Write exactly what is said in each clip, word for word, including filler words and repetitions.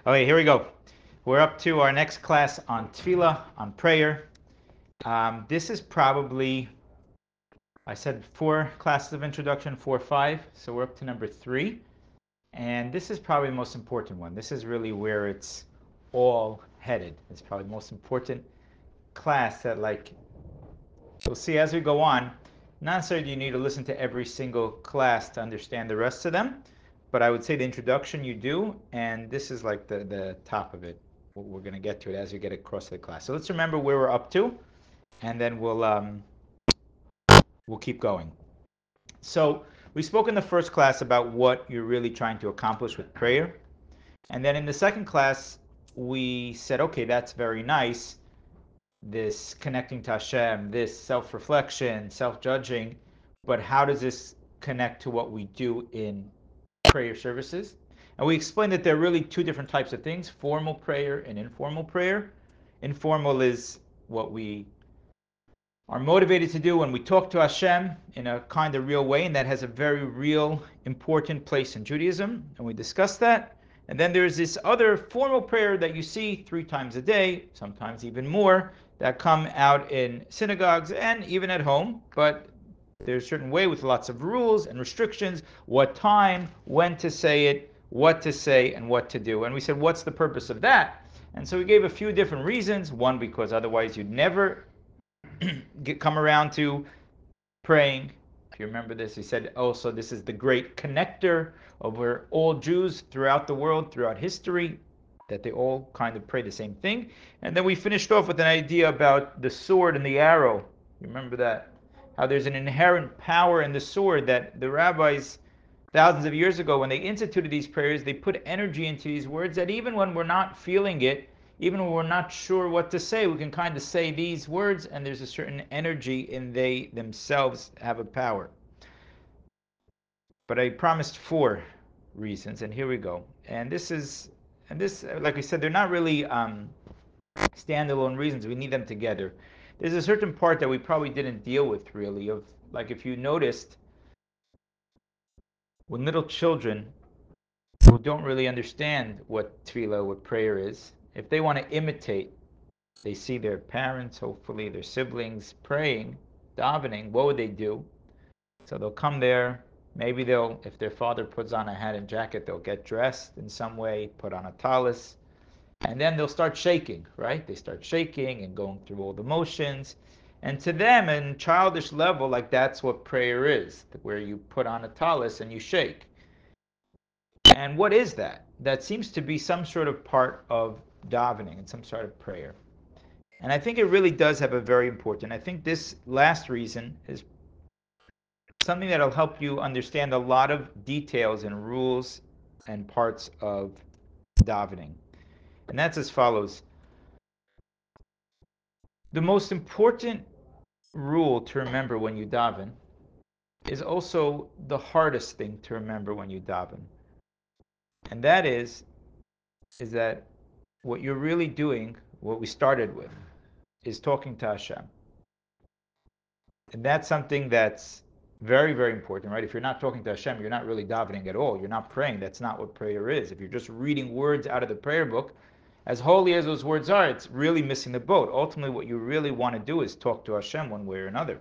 Okay, here we go. We're up to our next class on tefillah, on prayer. Um, this is probably, I said four classes of introduction, four, five, so we're up to number three. And this is probably the most important one. This is really where it's all headed. It's probably the most important class that, like, we'll see as we go on. Not necessarily do you need to listen to every single class to understand the rest of them, but I would say the introduction you do, and this is like the, the top of it. We're going to get to it as we get across the class. So let's remember where we're up to, and then we'll um, we'll keep going. So we spoke in the first class about what you're really trying to accomplish with prayer, and then in the second class we said, okay, that's very nice. This connecting to Hashem, this self-reflection, self-judging, but how does this connect to what we do in prayer services? And we explained that there are really two different types of things: formal prayer and informal prayer. Informal is what we are motivated to do when we talk to Hashem in a kind of real way, and that has a very real, important place in Judaism, and we discussed that. And then there's this other formal prayer that you see three times a day, sometimes even more, that come out in synagogues and even at home, but there's a certain way with lots of rules and restrictions, what time, when to say it, what to say, and what to do. And we said, what's the purpose of that? And so we gave a few different reasons. One, because otherwise you'd never get, come around to praying. If you remember this, he said also this is the great connector over all Jews throughout the world, throughout history, that they all kind of pray the same thing. And then we finished off with an idea about the sword and the arrow. You remember that? How there's an inherent power in the sword that the rabbis, thousands of years ago, when they instituted these prayers, they put energy into these words that even when we're not feeling it, even when we're not sure what to say, we can kind of say these words, and there's a certain energy, and they themselves have a power. But I promised four reasons, and here we go. And this is, and this, like I said, they're not really um, standalone reasons. We need them together. There's a certain part that we probably didn't deal with really. Of like, if you noticed, when little children who don't really understand what tefillah, what prayer is, if they want to imitate, they see their parents, hopefully their siblings, praying, davening, what would they do? So they'll come there. Maybe they'll, if their father puts on a hat and jacket, they'll get dressed in some way, put on a talis, and then they'll start shaking, right? They start shaking and going through all the motions. And to them, in childish level, like that's what prayer is, where you put on a talis and you shake. And what is that? That seems to be some sort of part of davening and some sort of prayer. And I think it really does have a very important. I think this last reason is something that'll help you understand a lot of details and rules and parts of davening. And that's as follows. The most important rule to remember when you daven is also the hardest thing to remember when you daven. And that is is that what you're really doing, what we started with, is talking to Hashem. And that's something that's very, very important, right? If you're not talking to Hashem, you're not really davening at all. You're not praying. That's not what prayer is. If you're just reading words out of the prayer book, as holy as those words are, it's really missing the boat. Ultimately, what you really want to do is talk to Hashem one way or another.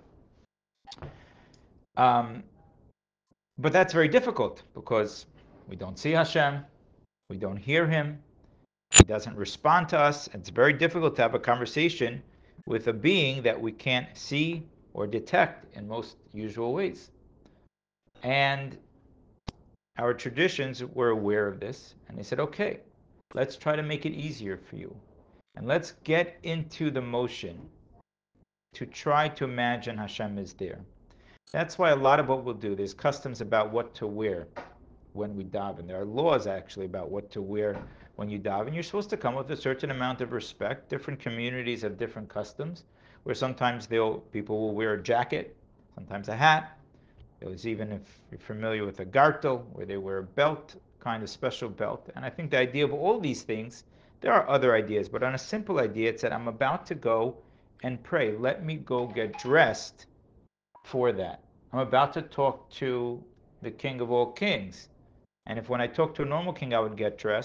Um, but that's very difficult because we don't see Hashem, we don't hear Him, He doesn't respond to us. It's very difficult to have a conversation with a being that we can't see or detect in most usual ways. And our traditions were aware of this, and they said, okay, let's try to make it easier for you. And let's get into the motion to try to imagine Hashem is there. That's why a lot of what we'll do, there's customs about what to wear when we daven. There are laws actually about what to wear when you daven. You're supposed to come with a certain amount of respect. Different communities have different customs, where sometimes they'll people will wear a jacket, sometimes a hat. There's even, if you're familiar with a gartel, where they wear a belt, kind of special belt. And I think the idea of all these things, there are other ideas, but on a simple idea, it said, I'm about to go and pray. Let me go get dressed for that. I'm about to talk to the King of all kings. And if when I talk to a normal king I would get dressed,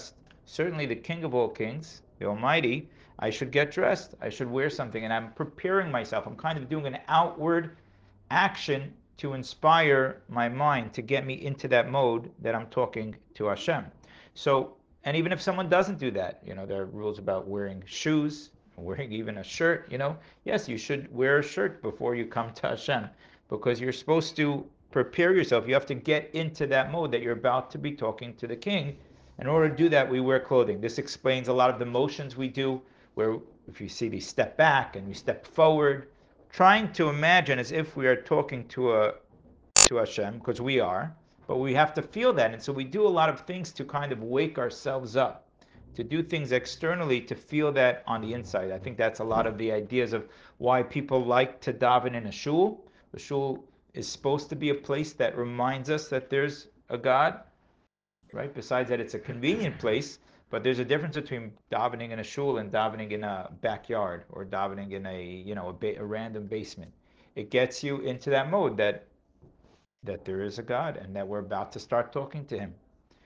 certainly the King of all kings, the Almighty, I should get dressed. I should wear something. And I'm preparing myself. I'm kind of doing an outward action to inspire my mind to get me into that mode that I'm talking to Hashem. So, and even if someone doesn't do that, you know, there are rules about wearing shoes, wearing even a shirt, you know. Yes, you should wear a shirt before you come to Hashem because you're supposed to prepare yourself. You have to get into that mode that you're about to be talking to the king. In order to do that, we wear clothing. This explains a lot of the motions we do, where if you see these step back and we step forward, trying to imagine as if we are talking to a to Hashem, because we are, but we have to feel that. And so we do a lot of things to kind of wake ourselves up, to do things externally to feel that on the inside. I think that's a lot of the ideas of why people like to daven in a shul. The shul is supposed to be a place that reminds us that there's a God, right? Besides that, it's a convenient place, but there's a difference between davening in a shul and davening in a backyard or davening in a, you know, a, ba- a random basement. It gets you into that mode that that there is a God and that we're about to start talking to him.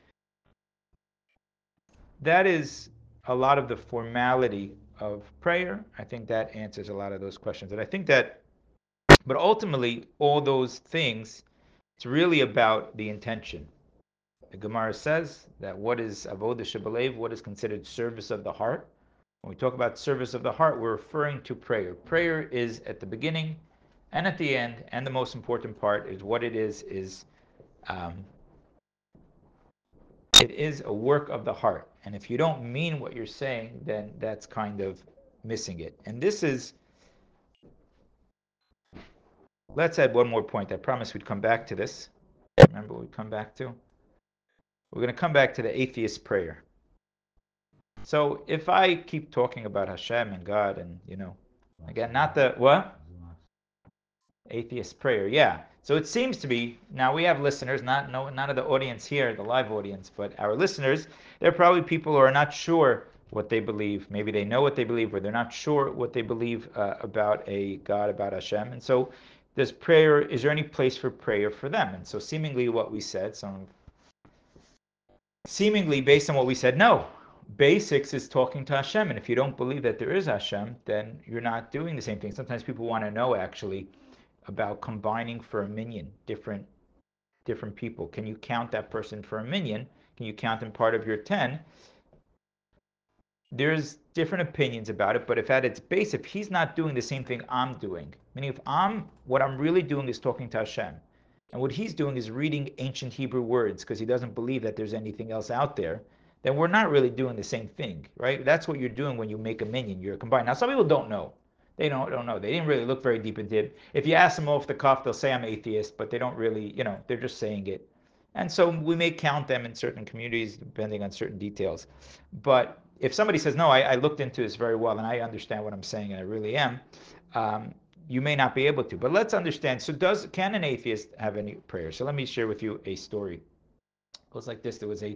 That is a lot of the formality of prayer. I think that answers a lot of those questions. And I think that, but ultimately, all those things, it's really about the intention. The Gemara says that what is avodah shebalev, what is considered service of the heart. When we talk about service of the heart, we're referring to prayer. Prayer is at the beginning and at the end, and the most important part is what it is is um, it is a work of the heart. And if you don't mean what you're saying, then that's kind of missing it. And this is, let's add one more point. I promised we'd come back to this. Remember what we'd come back to? We're going to come back to the atheist prayer. So if I keep talking about Hashem and God and, you know, again, not the, what? Atheist prayer, yeah. So it seems to be, now we have listeners, not no, none of the audience here, the live audience, but our listeners, they're probably people who are not sure what they believe. Maybe they know what they believe, or they're not sure what they believe uh, about a God, about Hashem. And so does prayer, is there any place for prayer for them? And so seemingly what we said, some seemingly based on what we said, no. Basics is talking to Hashem. And if you don't believe that there is Hashem, then you're not doing the same thing. Sometimes people want to know actually about combining for a minyan, different different people. Can you count that person for a minyan? Can you count them part of your ten? There's different opinions about it, but if at its base, if he's not doing the same thing I'm doing, meaning if I'm, what I'm really doing is talking to Hashem, and what he's doing is reading ancient Hebrew words because he doesn't believe that there's anything else out there, then we're not really doing the same thing, right? That's what you're doing when you make a minyan. You're combining. Now, some people don't know. They don't, don't know. They didn't really look very deep into it. If you ask them off the cuff, they'll say I'm atheist, but they don't really, you know, they're just saying it. And so we may count them in certain communities depending on certain details. But if somebody says, no, I, I looked into this very well and I understand what I'm saying and I really am, um, you may not be able to. But let's understand. So does can an atheist have any prayer? So let me share with you a story. It goes like this. There was a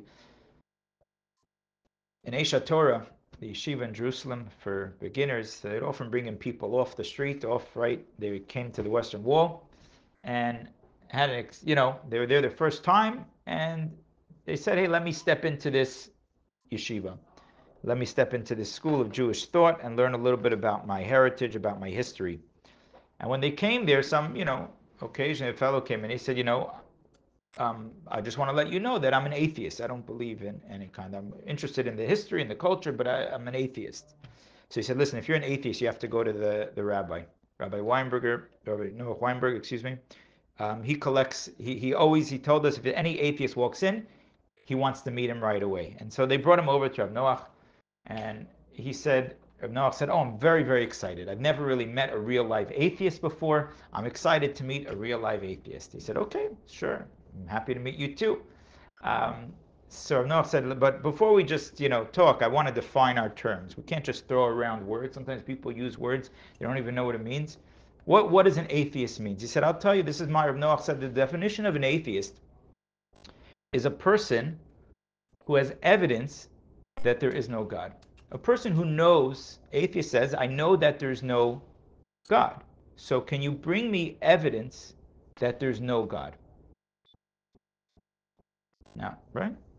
in Aish Torah, the yeshiva in Jerusalem for beginners, they'd often bring in people off the street, off right. They came to the Western Wall and had an, you know, they were there the first time and they said, hey, let me step into this yeshiva. Let me step into this school of Jewish thought and learn a little bit about my heritage, about my history. And when they came there, some, you know, occasionally a fellow came and he said, you know, um, I just want to let you know that I'm an atheist. I don't believe in any kind. I'm interested in the history and the culture, but I, I'm an atheist. So he said, listen, if you're an atheist, you have to go to the, the rabbi, Rabbi Weinberger, Rabbi Noah Weinberg, excuse me. Um, he collects, he, he always, he told us if any atheist walks in, he wants to meet him right away. And so they brought him over to Rabbi Noah, and he said, Rabbi Noah said, oh, I'm very, very excited. I've never really met a real live atheist before. I'm excited to meet a real live atheist. He said, okay, sure. I'm happy to meet you too. Um, so Noah said, but before we just, you know, talk, I want to define our terms. We can't just throw around words. Sometimes people use words, they don't even know what it means. What what does an atheist mean? He said, I'll tell you, this is my, Noah said, the definition of an atheist is a person who has evidence that there is no God. A person who knows, atheist says, I know that there's no God. So can you bring me evidence that there's no God? Now, right?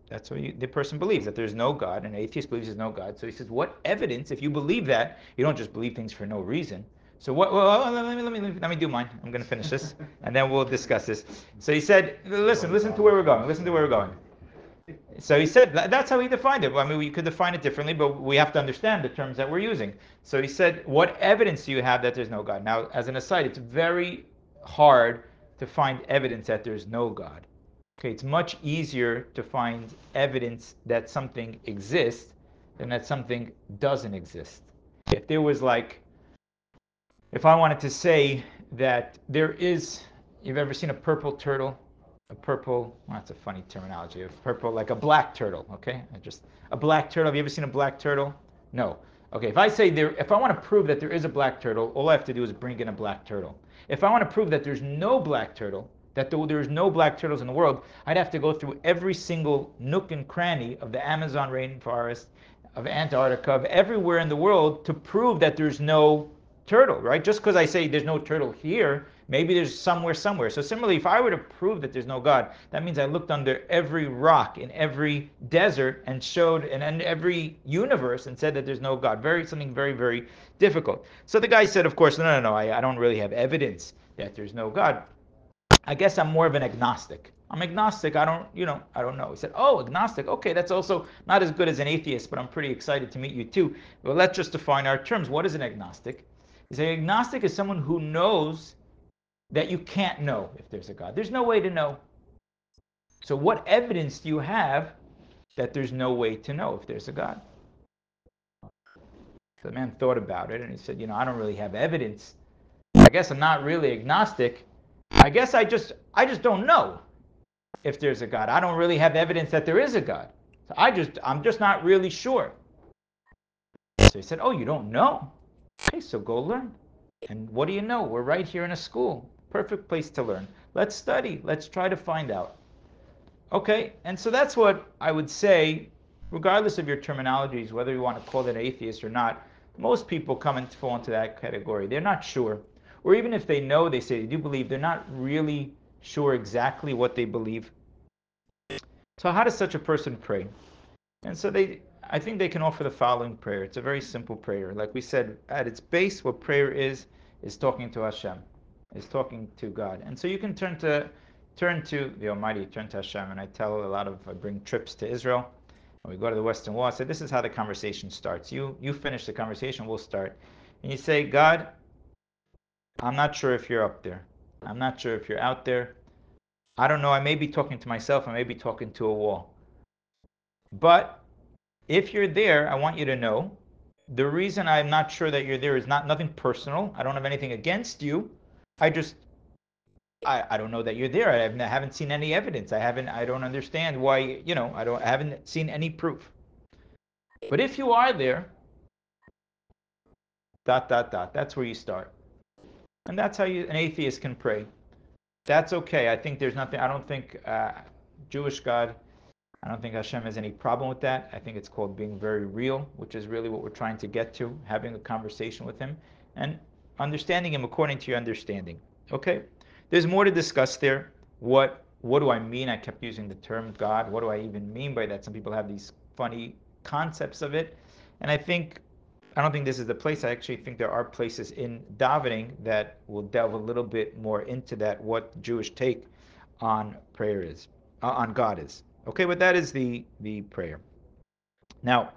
That's what you, the person believes, that there's no God. An atheist believes there's no God. So he says, what evidence, if you believe that, you don't just believe things for no reason. So what, well, let me, let me, let me do mine. I'm going to finish this, and then we'll discuss this. So he said, listen, listen to where we're going. Listen to where we're going. So he said, that's how he defined it. I mean, we could define it differently, but we have to understand the terms that we're using. So he said, what evidence do you have that there's no God? Now, as an aside, it's very hard to find evidence that there's no God. Okay, it's much easier to find evidence that something exists than that something doesn't exist. If there was like, if I wanted to say that there is, you've ever seen a purple turtle? A purple, well, that's a funny terminology, a purple, like a black turtle, okay? I just, a black turtle, have you ever seen a black turtle? No. Okay, if I say there, if I want to prove that there is a black turtle, all I have to do is bring in a black turtle. If I want to prove that there's no black turtle, that there's no black turtles in the world, I'd have to go through every single nook and cranny of the Amazon rainforest, of Antarctica, of everywhere in the world to prove that there's no turtle, right? Just because I say there's no turtle here, maybe there's somewhere somewhere. So similarly, if I were to prove that there's no God, that means I looked under every rock in every desert and showed, and in every universe and said that there's no God. Very, something very, very difficult. So the guy said, of course, no, no, no, I, I don't really have evidence that there's no God. I guess I'm more of an agnostic. I'm agnostic. I don't, you know, I don't know. He said, oh, agnostic. Okay, that's also not as good as an atheist, but I'm pretty excited to meet you too. Well, let's just define our terms. What is an agnostic? He said, agnostic is someone who knows that you can't know if there's a God. There's no way to know. So what evidence do you have that there's no way to know if there's a God? So the man thought about it and he said, you know, I don't really have evidence. I guess I'm not really agnostic. I guess I just I just don't know if there's a God. I don't really have evidence that there is a God. So I just I'm just not really sure. So he said, "Oh, you don't know? Okay, so go learn." And what do you know? We're right here in a school. Perfect place to learn. Let's study. Let's try to find out. Okay, and so that's what I would say, regardless of your terminologies, whether you want to call it atheist or not, most people come and fall into that category. They're not sure. Or even if they know, they say they do believe, they're not really sure exactly what they believe. So how does such a person pray? And so they, I think they can offer the following prayer. It's a very simple prayer. Like we said, at its base, what prayer is, is talking to Hashem, is talking to God. And so you can turn to, turn to the Almighty, turn to Hashem. And I tell a lot of, I bring trips to Israel. When we go to the Western Wall, I say, this is how the conversation starts. You, you finish the conversation, we'll start. And you say, God, I'm not sure if you're up there. I'm not sure if you're out there. I don't know. I may be talking to myself. I may be talking to a wall. But if you're there, I want you to know the reason I'm not sure that you're there is not nothing personal. I don't have anything against you. I just I, I don't know that you're there. I haven't, I haven't seen any evidence. I haven't I don't understand why, you know, I don't I haven't seen any proof. But if you are there, dot dot dot, that's where you start. And that's how you, an atheist can pray. That's okay. I think there's nothing, I don't think uh, Jewish God, I don't think Hashem has any problem with that. I think it's called being very real, which is really what we're trying to get to, having a conversation with him and understanding him according to your understanding. Okay? There's more to discuss there. What what do I mean? I kept using the term God. What do I even mean by that? Some people have these funny concepts of it. And I think I don't think this is the place. I actually think there are places in davening that will delve a little bit more into that, what Jewish take on prayer is, uh, on God is. Okay, but that is the the prayer. Now,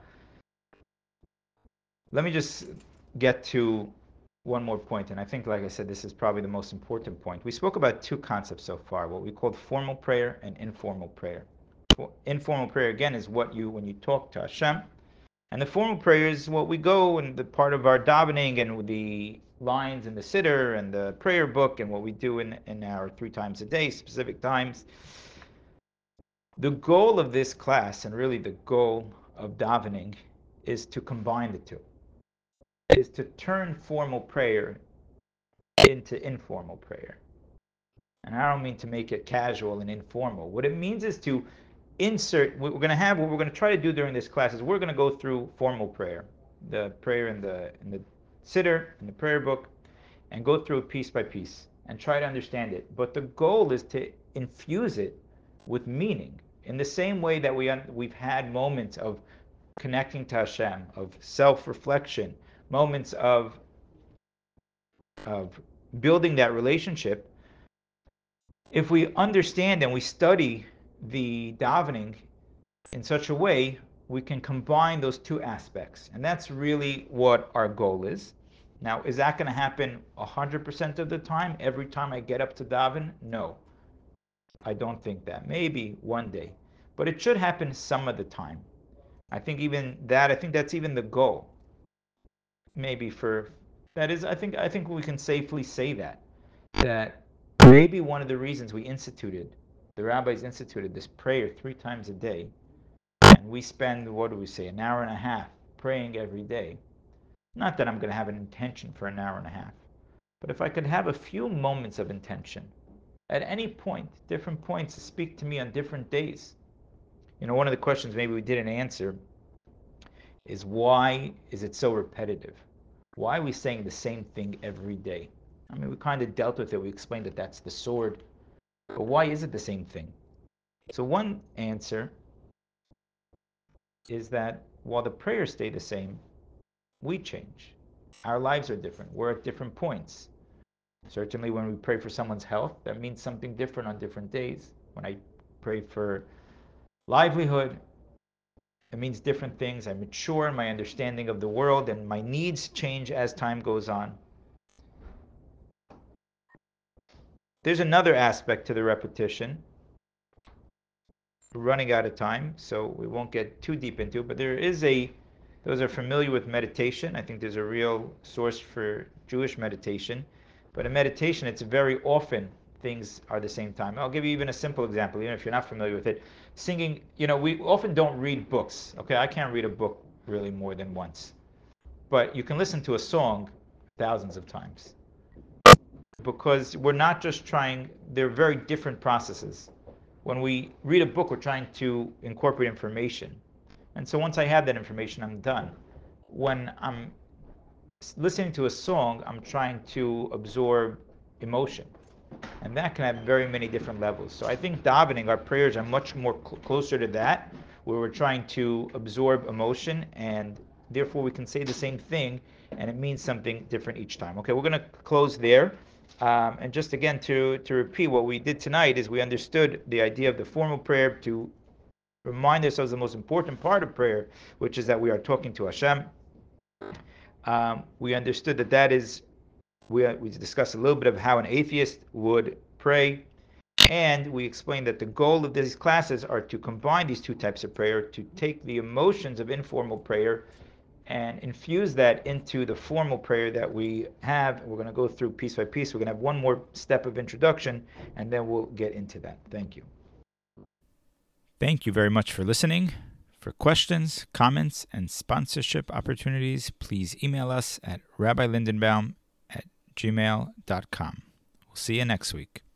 let me just get to one more point, and I think, like I said, this is probably the most important point. We spoke about two concepts so far, what we called formal prayer and informal prayer. Informal prayer, again, is what you, when you talk to Hashem, and the formal prayer is what we go and the part of our davening and the lines in the siddur and the prayer book and what we do in, in our three times a day, specific times. The goal of this class, and really the goal of davening, is to combine the two, is to turn formal prayer into informal prayer. And I don't mean to make it casual and informal. What it means is to insert, what we're going to have, what we're going to try to do during this class is we're going to go through formal prayer, the prayer in the in the siddur, in the prayer book, and go through it piece by piece and try to understand it. But the goal is to infuse it with meaning, In the same way that we un- we've had moments of connecting to Hashem, of self-reflection, moments of of building that relationship, if we understand and we study the davening in such a way, we can combine those two aspects. And that's really what our goal is. Now, is that going to happen one hundred percent of the time, every time I get up to daven? No, I don't think that. Maybe one day. But it should happen some of the time. I think even that, I think that's even the goal. Maybe for, that is, I think, I think we can safely say that. That maybe one of the reasons we instituted, the rabbis instituted this prayer three times a day, and we spend, what do we say, an hour and a half praying every day. Not that I'm going to have an intention for an hour and a half, but if I could have a few moments of intention at any point, different points to speak to me on different days. You know, one of the questions maybe we didn't answer is, why is it so repetitive? Why are we saying the same thing every day? I mean, we kind of dealt with it. We explained that that's the sword. But why is it the same thing? So one answer is that while the prayers stay the same, we change. Our lives are different. We're at different points. Certainly when we pray for someone's health, that means something different on different days. When I pray for livelihood, it means different things. I mature in my understanding of the world, and my needs change as time goes on. There's another aspect to the repetition. We're running out of time, so we won't get too deep into it, but there is a, those are familiar with meditation. I think there's a real source for Jewish meditation. But in meditation, it's very often things are the same time. I'll give you even a simple example, even if you're not familiar with it. Singing, you know, we often don't read books. Okay, I can't read a book really more than once. But you can listen to a song thousands of times. Because we're not just trying, they're very different processes. When we read a book, we're trying to incorporate information. And so once I have that information, I'm done. When I'm listening to a song, I'm trying to absorb emotion. And that can have very many different levels. So I think davening, our prayers are much more cl- closer to that, where we're trying to absorb emotion, and therefore we can say the same thing, and it means something different each time. Okay, we're going to close there. Um, and just again to, to repeat, what we did tonight is we understood the idea of the formal prayer to remind ourselves the most important part of prayer, which is that we are talking to Hashem. Um, we understood that that is, we, we discussed a little bit of how an atheist would pray, and we explained that the goal of these classes are to combine these two types of prayer, to take the emotions of informal prayer and infuse that into the formal prayer that we have. We're going to go through piece by piece. We're going to have one more step of introduction, and then we'll get into that. Thank you. Thank you very much for listening. For questions, comments, and sponsorship opportunities, please email us at rabbi lindenbaum at gmail dot com. We'll see you next week.